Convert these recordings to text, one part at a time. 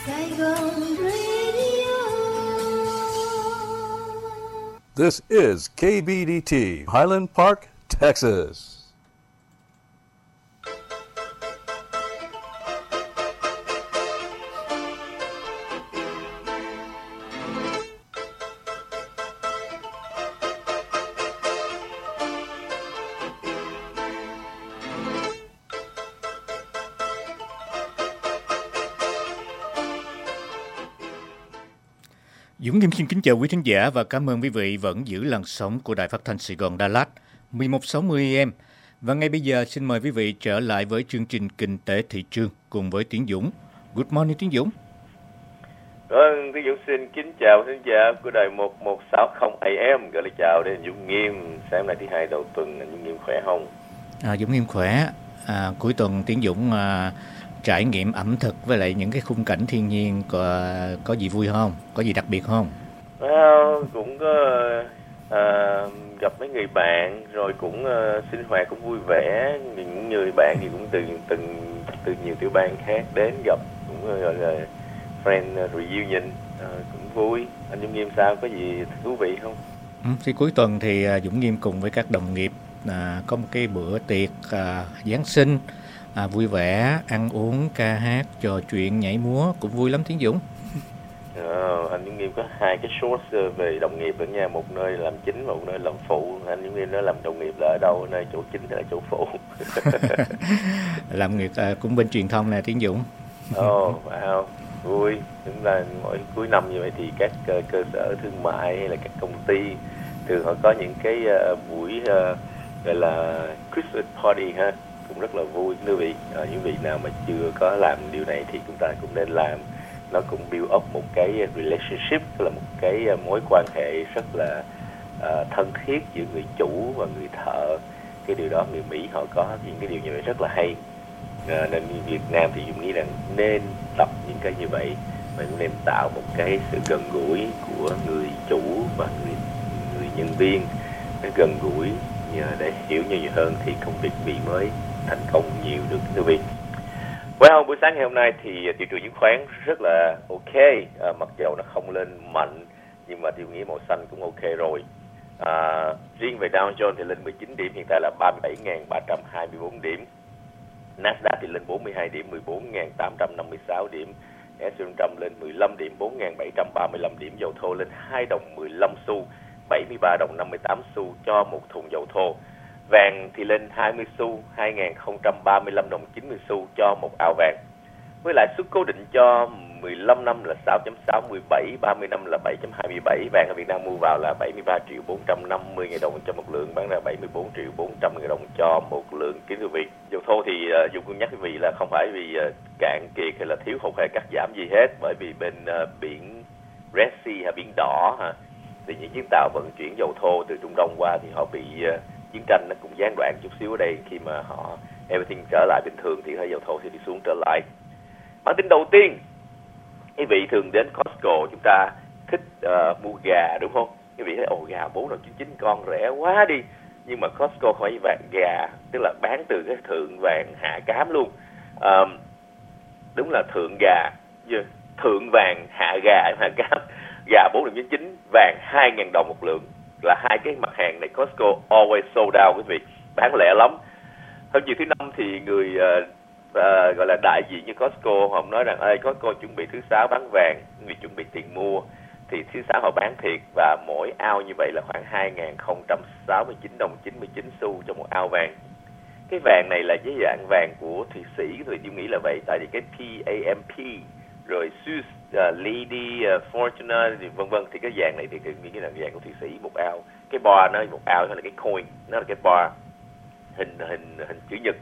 Saigon Radio. This is KBDT, Highland Park, Texas. Dũng Nghiêm xin kính chào quý thính giả và cảm ơn quý vị vẫn giữ làn sóng của Đài Phát thanh Sài Gòn Đà Lạt 1160 AM. Và ngay bây giờ xin mời quý vị trở lại với chương trình Kinh tế thị trường cùng với Tiến Dũng. Good morning Tiến Dũng. Vâng, Tiến Dũng xin kính chào thính giả của Đài 1160 AM. Gửi lời chào đến Dũng Nghiêm. Sáng nay thứ hai đầu tuần, anh Dũng Nghiêm khỏe không? Dũng Nghiêm khỏe. Cuối tuần Tiến Dũng trải nghiệm ẩm thực với lại những cái khung cảnh thiên nhiên có gì vui không? Có gì đặc biệt không? Cũng có gặp mấy người bạn rồi cũng sinh hoạt cũng vui vẻ. Những người bạn thì cũng từ nhiều tiểu bang khác đến gặp, cũng gọi là friend reunion, cũng vui. Anh Dũng Nghiêm sao, có gì thú vị không? Thì cuối tuần thì Dũng Nghiêm cùng với các đồng nghiệp có một cái bữa tiệc Giáng sinh, vui vẻ, ăn uống, ca hát, trò chuyện, nhảy múa, cũng vui lắm Tiến Dũng. Anh Dũng Nghiêm có hai cái source về đồng nghiệp ở nha, một nơi làm chính và một nơi làm phụ. Anh Dũng Nghiêm nói làm đồng nghiệp là ở đâu, ở nơi chỗ chính hay là chỗ phụ? Làm nghiệp cũng bên truyền thông nè Tiến Dũng. Wow, vui. Chúng ta mỗi cuối năm như vậy thì các cơ sở thương mại hay là các công ty thường họ có những cái buổi gọi là Christmas party ha, cũng rất là vui. Quý vị, những vị nào mà chưa có làm điều này thì chúng ta cũng nên làm. Nó cũng build up một cái relationship, tức là một cái mối quan hệ rất là thân thiết giữa người chủ và người thợ. Cái điều đó người Mỹ họ có những cái điều như vậy rất là hay. Nên Việt Nam thì Dũng nghĩ rằng nên tập những cái như vậy, và cũng nên tạo một cái sự gần gũi của người chủ và người nhân viên, nó gần gũi để hiểu nhau nhiều hơn thì công việc Mỹ mới thành công nhiều được thưa quý vị. Well, buổi sáng ngày hôm nay thì thị trường chứng khoán rất là ok, mặc dầu nó không lên mạnh nhưng mà tôi nghĩ màu xanh cũng ok rồi. Riêng về Dow Jones thì lên 19 điểm, hiện tại là 37.324 điểm. Nasdaq thì lên 42 điểm, 14.856 điểm. S&P 500 lên 15 điểm, 4.735 điểm. Dầu thô lên 2 đồng 15 xu, 73 đồng 58 xu cho một thùng dầu thô. Vàng thì lên 20 xu, 2.035 đồng 90 xu cho một ao vàng. Với lãi suất cố định cho 15 năm là 6.67, 30 năm là 7.27. Vàng ở Việt Nam mua vào là 73.450.000 đồng cho một lượng, bán ra 74.400.000 đồng cho một lượng. Kính thưa quý vị, dầu thô thì Dung cũng nhắc quý vị là không phải vì cạn kiệt hay là thiếu hụt hay cắt giảm gì hết, bởi vì bên biển Red Sea hay biển đỏ thì những chiếc tàu vận chuyển dầu thô từ Trung Đông qua thì họ bị chiến tranh nó cũng gián đoạn chút xíu ở đây. Khi mà họ everything trở lại bình thường thì dầu thô sẽ đi xuống trở lại. Bản tin đầu tiên, quý vị thường đến Costco chúng ta thích mua gà đúng không? Quý vị thấy gà 4.99 con rẻ quá đi. Nhưng mà Costco không phải vàng gà, tức là bán từ cái thượng vàng hạ cám luôn. Đúng là thượng gà, thượng vàng hạ gà hạ cám. Gà 4.99, vàng 2.000 đồng một lượng, là hai cái mặt hàng này Costco always sold out quý vị, bán lẻ lắm. Hôm chiều thứ năm thì người gọi là đại diện như Costco họ nói rằng Costco chuẩn bị thứ sáu bán vàng vì chuẩn bị tiền mua, thì thứ sáu họ bán thiệt, và mỗi ao như vậy là khoảng 2.069 đồng 99 xu cho một ao vàng. Cái vàng này là cái dạng vàng của Thụy Sĩ, thì tôi nghĩ là vậy, tại vì cái PAMP rồi Swiss, Lady, Fortuna vân vân, thì cái vàng này thì tôi nghĩ là vàng của Thụy Sĩ một ao. Cái bar nó một ao nó là cái coin, nó là cái bar hình chữ nhật.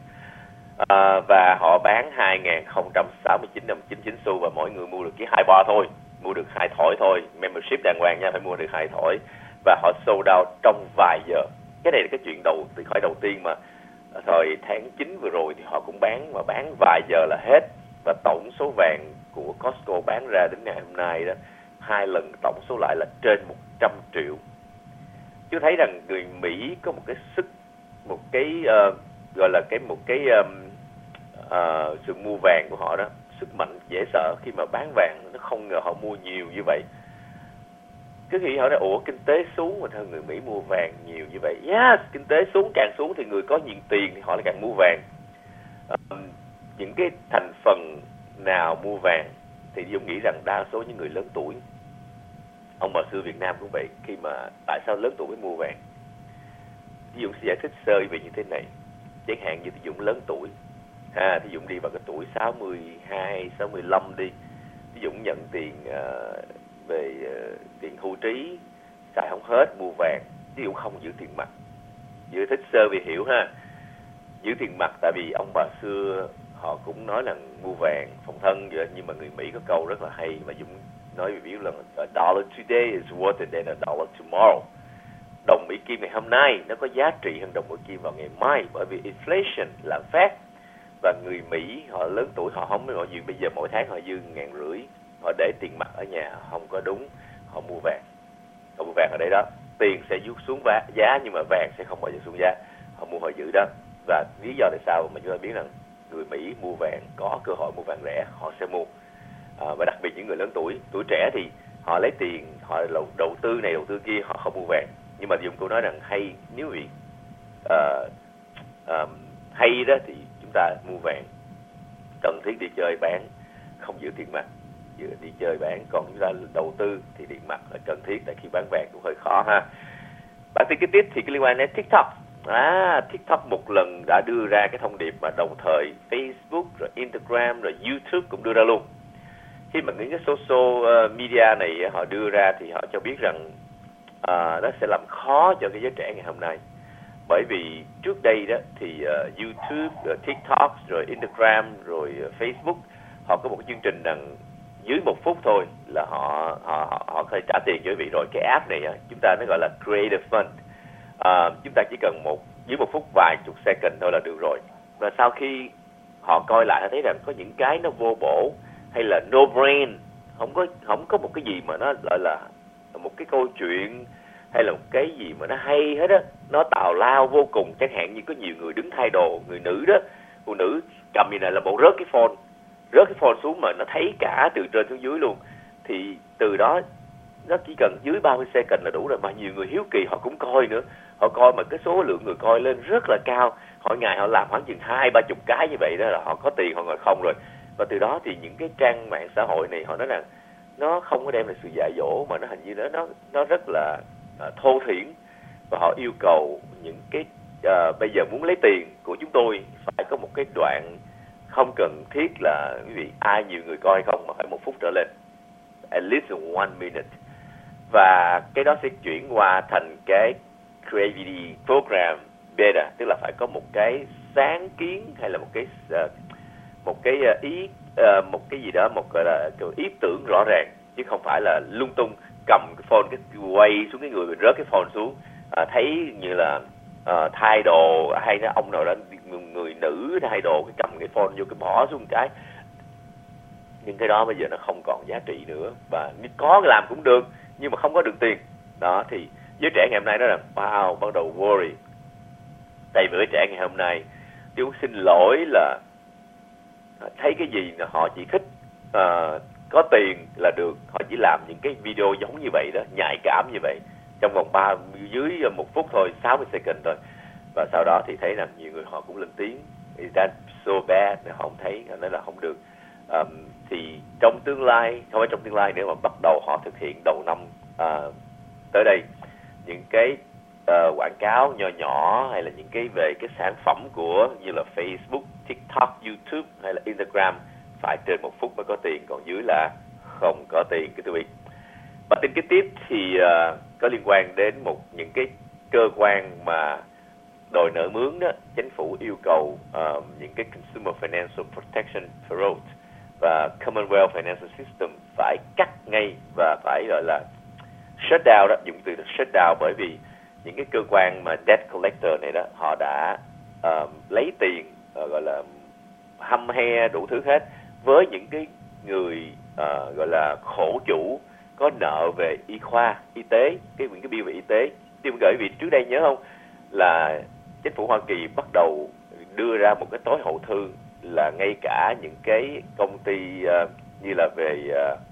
Và họ bán 2.069 đồng 99 xu, và mỗi người mua được cái 2 bar thôi, mua được 2 thỏi thôi, membership đàng hoàng nha, phải mua được 2 thỏi, và họ sold out trong vài giờ. Cái này là cái chuyện đầu tiên mà thời tháng 9 vừa rồi thì họ cũng bán, mà bán vài giờ là hết. Và tổng số vàng của Costco bán ra đến ngày hôm nay đó, 2 lần tổng số lại là trên 100 triệu. Chú thấy rằng người Mỹ có một cái sức, một cái gọi là một cái sự mua vàng của họ đó, sức mạnh dễ sợ khi mà bán vàng, nó không ngờ họ mua nhiều như vậy. Cứ nghĩ họ nói ủa kinh tế xuống mà sao người Mỹ mua vàng nhiều như vậy. Yes, kinh tế xuống, càng xuống thì người có nhiều tiền thì họ lại càng mua vàng. Những cái thành phần nào mua vàng thì Dung nghĩ rằng đa số những người lớn tuổi, ông bà xưa Việt Nam cũng vậy, khi mà tại sao lớn tuổi mới mua vàng. Dung sẽ giải thích sơ về như thế này. Chẳng hạn như Dung lớn tuổi, thì Dung đi vào cái tuổi 62, 65 đi, Dung nhận tiền về tiền hưu trí, xài không hết, mua vàng, chứ Dung không giữ tiền mặt. Giữ thích sơ vì hiểu ha. Giữ tiền mặt tại vì ông bà xưa họ cũng nói là mua vàng phòng thân vậy, nhưng mà người Mỹ có câu rất là hay mà Dung nói vì biết là a dollar today is worth it than a dollar tomorrow. Đồng Mỹ Kim ngày hôm nay nó có giá trị hơn đồng Mỹ Kim vào ngày mai, bởi vì inflation, lạm phát, và người Mỹ họ lớn tuổi họ không có gì, bây giờ mỗi tháng họ dư 1.500, họ để tiền mặt ở nhà không có đúng, họ mua vàng. Họ mua vàng ở đây đó, tiền sẽ rút xuống giá nhưng mà vàng sẽ không bao giờ xuống giá, họ mua họ giữ đó. Và lý do tại sao mà chúng ta biết rằng người Mỹ mua vàng, có cơ hội mua vàng rẻ họ sẽ mua. Và đặc biệt những người lớn tuổi, tuổi trẻ thì họ lấy tiền, họ đầu tư này đầu tư kia, họ không mua vàng. Nhưng mà Dung cô nói rằng hay, nếu vì hay đó thì chúng ta mua vàng, cần thiết đi chơi bán, không giữ tiền mặt, đi chơi bán. Còn chúng ta đầu tư thì tiền mặt là cần thiết, tại khi bán vàng cũng hơi khó ha. Bản tin kế tiếp thì liên quan đến TikTok. TikTok một lần đã đưa ra cái thông điệp mà đồng thời Facebook, rồi Instagram, rồi YouTube cũng đưa ra luôn. Khi mà những cái social media này họ đưa ra thì họ cho biết rằng nó sẽ làm khó cho cái giới trẻ ngày hôm nay. Bởi vì trước đây đó thì YouTube, rồi TikTok, rồi Instagram, rồi Facebook họ có một cái chương trình rằng dưới 1 phút thôi là họ có thể trả tiền cho quý vị rồi. Cái app này chúng ta nó gọi là Creative Fund. Chúng ta chỉ cần dưới 1 phút vài chục second thôi là được rồi. Và sau khi họ coi lại họ thấy rằng có những cái nó vô bổ hay là no brain, không có một cái gì mà nó gọi là một cái câu chuyện hay là một cái gì mà nó hay hết á, nó tào lao vô cùng. Chẳng hạn như có nhiều người đứng thay đồ, người nữ đó, phụ nữ cầm như này là bộ rớt cái phone xuống mà nó thấy cả từ trên xuống dưới luôn. Thì từ đó nó chỉ cần dưới 30 second là đủ rồi, mà nhiều người hiếu kỳ họ cũng coi nữa. Họ coi mà cái số lượng người coi lên rất là cao. Mỗi ngày họ làm khoảng chừng 20-30 cái như vậy đó là họ có tiền, họ ngồi không rồi. Và từ đó thì những cái trang mạng xã hội này họ nói rằng nó không có đem lại sự dạy dỗ, mà nó hình như nó rất là thô thiển. Và họ yêu cầu những cái bây giờ muốn lấy tiền của chúng tôi phải có một cái đoạn không cần thiết là quý vị ai nhiều người coi không, mà phải 1 phút trở lên, at least 1 minute. Và cái đó sẽ chuyển qua thành cái creativity program beta, tức là phải có một cái sáng kiến hay là một cái gì đó, một gọi là ý tưởng rõ ràng, chứ không phải là lung tung cầm cái phone cái quay xuống cái người rớt cái phone xuống. Thấy như là thay đồ hay là ông nào đó, người nữ thay đồ cái cầm cái phone vô cái bỏ xuống cái. Nhưng cái đó bây giờ nó không còn giá trị nữa, và có làm cũng được nhưng mà không có được tiền đó. Thì giới trẻ ngày hôm nay đó là wow, bắt đầu worry. Tại vì giới trẻ ngày hôm nay tôi xin lỗi là thấy cái gì là họ chỉ thích có tiền là được. Họ chỉ làm những cái video giống như vậy đó, nhạy cảm như vậy, trong vòng dưới 1 phút thôi, 60 second thôi. Và sau đó thì thấy rằng nhiều người họ cũng lên tiếng, that's so bad, họ không thấy, họ nói là không được. Thì trong tương lai, không phải trong tương lai nữa mà bắt đầu họ thực hiện đầu năm tới đây, những cái quảng cáo nhỏ nhỏ hay là những cái về cái sản phẩm của như là Facebook, TikTok, YouTube hay là Instagram phải trên 1 phút mới có tiền, còn dưới là không có tiền cái quý vị. Và tin kế tiếp thì có liên quan đến những cái cơ quan mà đòi nợ mướn đó. Chính phủ yêu cầu những cái Consumer Financial Protection Bureau và Commonwealth Financial System phải cắt ngay và phải gọi là shut down đó, dùng từ là shut down, bởi vì những cái cơ quan mà debt collector này đó, họ đã lấy tiền gọi là hăm he đủ thứ hết với những cái người gọi là khổ chủ có nợ về y tế, những cái bill về y tế. Tôi gửi vị trước đây nhớ không, là chính phủ Hoa Kỳ bắt đầu đưa ra một cái tối hậu thư là ngay cả những cái công ty như là về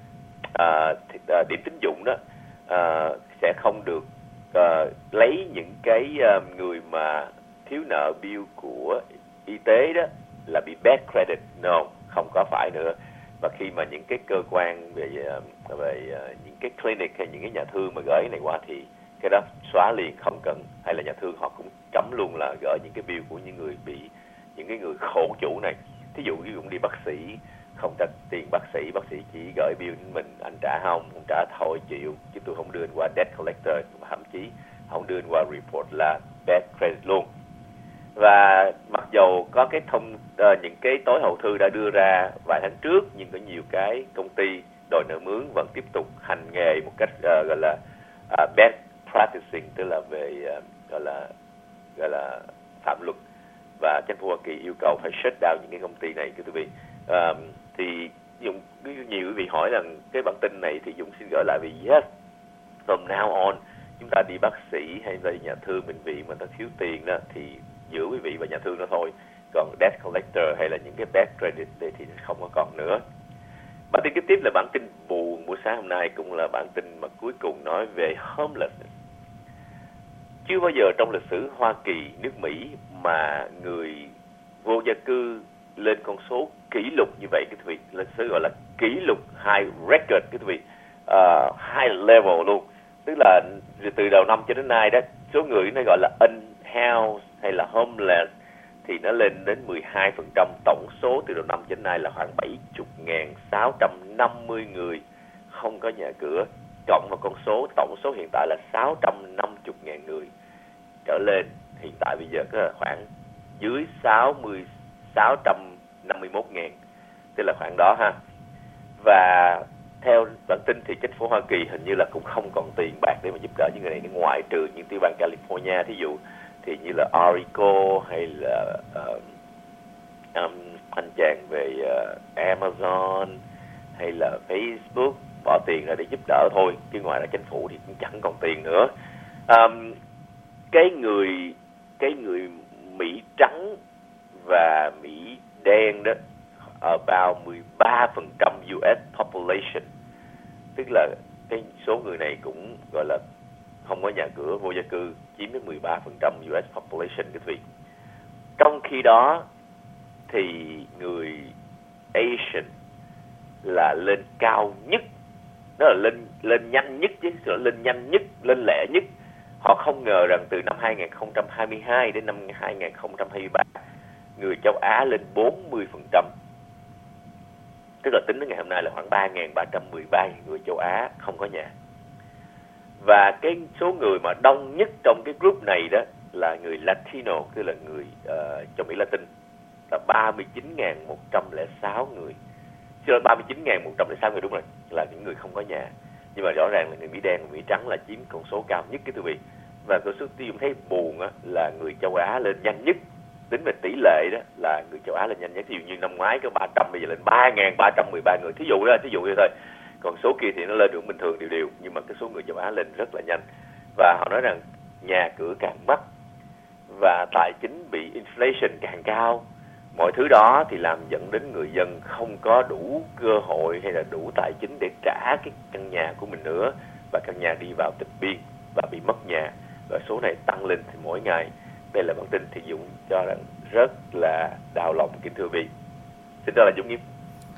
điểm tín dụng đó, sẽ không được lấy những cái người mà thiếu nợ bill của y tế đó là bị bad credit. No, không có phải nữa. Và khi mà những cái cơ quan về những cái clinic hay những cái nhà thương mà gửi này qua thì cái đó xóa liền, không cần. Hay là nhà thương họ cũng cấm luôn là gửi những cái bill của những người bị, những cái người khổ chủ này. Thí dụ đi bác sĩ, không trả tiền bác sĩ chỉ gửi bill đến mình, anh trả không trả thôi chịu, chứ tôi không đưa anh qua debt collector, thậm chí không đưa anh qua report là bad credit luôn. Và mặc dầu có cái những cái tối hậu thư đã đưa ra vài tháng trước, nhưng có nhiều cái công ty đòi nợ mướn vẫn tiếp tục hành nghề một cách gọi là bad practicing, tức là về gọi là phạm luật. Và chính phủ Hoa Kỳ yêu cầu phải shut down những cái công ty này, quý vị. Thì Dũng, nhiều quý vị hỏi rằng cái bản tin này thì Dũng xin gửi lại vì yes, from now on chúng ta đi bác sĩ hay đi nhà thương bệnh viện mà nó thiếu tiền đó thì giữa quý vị và nhà thương đó thôi. Còn debt collector hay là những cái bad credit thì không có còn nữa. Bản tin kế tiếp là bản tin buồn buổi sáng hôm nay, cũng là bản tin mà cuối cùng nói về homelessness. Chưa bao giờ trong lịch sử Hoa Kỳ, nước Mỹ mà người vô gia cư lên con số kỷ lục như vậy, cái vị lịch sử gọi là kỷ lục high record, cái vị high level luôn. Tức là từ đầu năm cho đến nay đó, số người nó gọi là unhoused hay là homeless thì nó lên đến 12%. Tổng số từ đầu năm đến nay là khoảng 70.650 người không có nhà cửa, cộng vào con số tổng số hiện tại là 650.000 người trở lên. Hiện tại bây giờ có khoảng dưới 651.000, tức là khoảng đó ha. Và theo bản tin thì chính phủ Hoa Kỳ hình như là cũng không còn tiền bạc để mà giúp đỡ những người này, ngoại trừ những tiểu bang California thí dụ, thì như là Orico hay là anh chàng về Amazon hay là Facebook bỏ tiền ra để giúp đỡ thôi, chứ ngoài ra chính phủ thì cũng chẳng còn tiền nữa. Cái người Mỹ trắng và Mỹ đen đó about 13% US population, tức là cái số người này cũng gọi là không có nhà cửa, vô gia cư, chiếm đến 13% US population quý vị. Trong khi đó thì người Asian là lên cao nhất, đó là lên nhanh nhất chứ, lên nhanh nhất, lên lẹ nhất. Họ không ngờ rằng từ năm 2022 đến năm 2023 người châu Á lên 40%. Tức là tính đến ngày hôm nay là khoảng 3.313 người châu Á không có nhà. Và cái số người mà đông nhất trong cái group này đó là người Latino, tức là người trong Mỹ Latin, là 39.106 người. Chứ là 39.106 người, đúng rồi, là những người không có nhà. Nhưng mà rõ ràng là người Mỹ đen và Mỹ trắng là chiếm con số cao nhất cái quý vị. Và con số tiêu thấy buồn á, là người châu Á lên nhanh nhất. Tính về tỷ lệ đó là người châu Á lên nhanh nhất. Ví dụ như năm ngoái có 300, bây giờ lên 3.313 người. Thí dụ vậy thôi. Còn số kia thì nó lên được bình thường đều. Nhưng mà cái số người châu Á lên rất là nhanh. Và họ nói rằng nhà cửa càng mắc và tài chính bị inflation càng cao. Mọi thứ đó thì làm dẫn đến người dân không có đủ cơ hội hay là đủ tài chính để trả cái căn nhà của mình nữa. Và căn nhà đi vào tịch biên và bị mất nhà. Và số này tăng lên thì mỗi ngày. Đây là bản tin thì Dũng cho rằng rất là đau lòng, kính thưa quý vị. Xin đó là Dũng Nghiêm.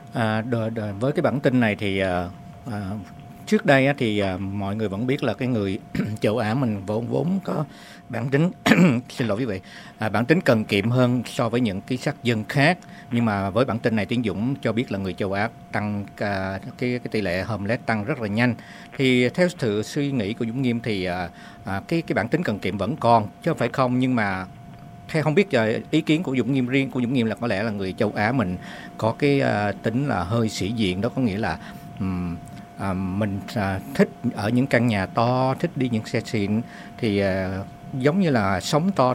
Với cái bản tin này thì trước đây thì mọi người vẫn biết là cái người châu Á mình vốn có bản tính xin lỗi quý vị, bản tính cần kiệm hơn so với những cái sắc dân khác. Nhưng mà với bản tin này Tiến Dũng cho biết là người châu Á tăng cái tỷ lệ homeless tăng rất là nhanh. Thì theo sự suy nghĩ của Dũng Nghiêm thì cái bản tính cần kiệm vẫn còn chứ không phải không, nhưng mà theo không biết ý kiến của Dũng Nghiêm, riêng của Dũng Nghiêm là có lẽ là người châu Á mình có cái tính là hơi sĩ diện, đó có nghĩa là mình thích ở những căn nhà to, thích đi những xe xịn, thì giống như là sống to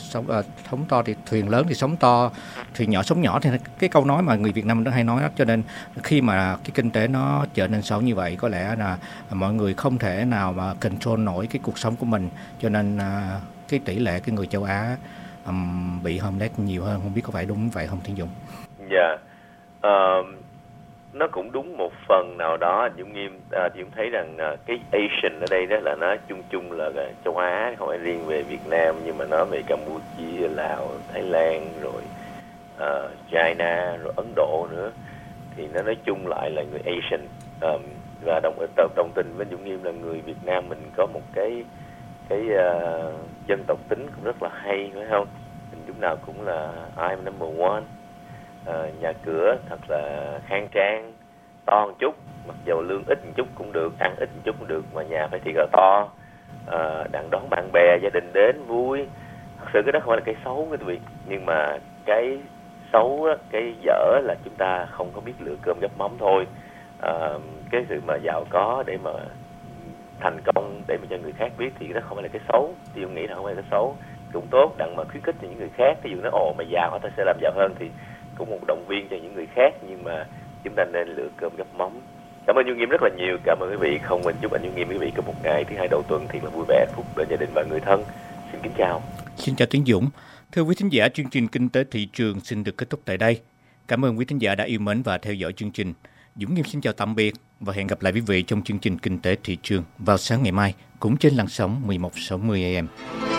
thì thuyền lớn thì sống to, thuyền nhỏ sống nhỏ, thì cái câu nói mà người Việt Nam nó hay nói đó. Cho nên khi mà cái kinh tế nó trở nên xấu như vậy, có lẽ là mọi người không thể nào mà control nổi cái cuộc sống của mình, cho nên cái tỷ lệ cái người châu Á bị homeless nhiều hơn. Không biết có phải đúng vậy không Thiên Dũng? Dạ, nó cũng đúng một phần nào đó. Dũng thấy rằng cái Asian ở đây đó là nó chung là châu Á, không phải riêng về Việt Nam, nhưng mà nó về Campuchia, Lào, Thái Lan, rồi China, rồi Ấn Độ nữa, thì nó nói chung lại là người Asian. Và đồng tình với Dũng Nghiêm là người Việt Nam mình có một cái dân tộc tính cũng rất là hay, phải không? Mình lúc nào cũng là I'm number one. Nhà cửa thật là khang trang, to một chút, mặc dù lương ít một chút cũng được, ăn ít một chút cũng được, mà nhà phải thiệt là to, đặng đón bạn bè, gia đình đến vui. Thật sự cái đó không phải là cái xấu cái vị, nhưng mà cái xấu á, cái dở là chúng ta không có biết lựa cơm gắp mắm thôi. Cái sự mà giàu có để mà thành công để mà cho người khác biết thì đó không phải là cái xấu. Thì tôi nghĩ là không phải là cái xấu, cũng tốt, đặng mà khuyến khích cho những người khác. Ví dụ nói mày giàu ta sẽ làm giàu hơn, thì cũng một động viên cho những người khác, nhưng mà chúng ta nên lựa cơm gắp mắm. Cảm ơn Du Nghiêm rất là nhiều. Cảm ơn quý vị. Không quên chúc anh Du Nghiêm quý vị có một ngày thứ hai đầu tuần thiệt là vui vẻ, phúc bên gia đình và người thân. Xin kính chào. Xin chào Tiến Dũng. Thưa quý thính giả, chương trình Kinh tế thị trường xin được kết thúc tại đây. Cảm ơn quý thính giả đã yêu mến và theo dõi chương trình. Dũng Nghiêm xin chào tạm biệt và hẹn gặp lại quý vị trong chương trình Kinh tế thị trường vào sáng ngày mai cũng trên làn sóng 1160 AM.